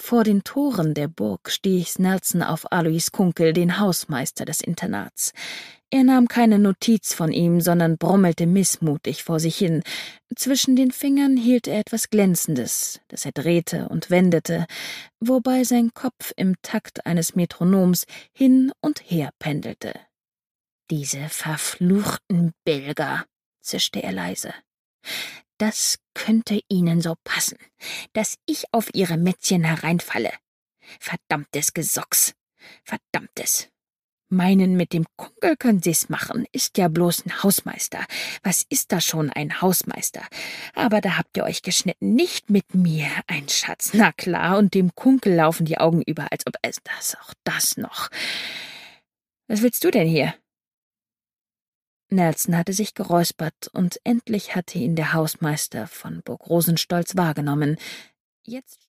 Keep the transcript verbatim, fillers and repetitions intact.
Vor den Toren der Burg stieß Nelson auf Alois Kunkel, den Hausmeister des Internats. Er nahm keine Notiz von ihm, sondern brummelte missmutig vor sich hin. Zwischen den Fingern hielt er etwas Glänzendes, das er drehte und wendete, wobei sein Kopf im Takt eines Metronoms hin und her pendelte. »Diese verfluchten Belger«, zischte er leise. »Das könnte ihnen so passen, dass ich auf ihre Mätzchen hereinfalle. Verdammtes Gesocks! Verdammtes! Meinen, mit dem Kunkel können sie's machen, ist ja bloß ein Hausmeister. Was ist da schon ein Hausmeister? Aber da habt ihr euch geschnitten, nicht mit mir, ein Schatz. Na klar, und dem Kunkel laufen die Augen über, als ob es das, auch das noch. Was willst du denn hier?« Nelson hatte sich geräuspert, und endlich hatte ihn der Hausmeister von Burg Rosenstolz wahrgenommen. Jetzt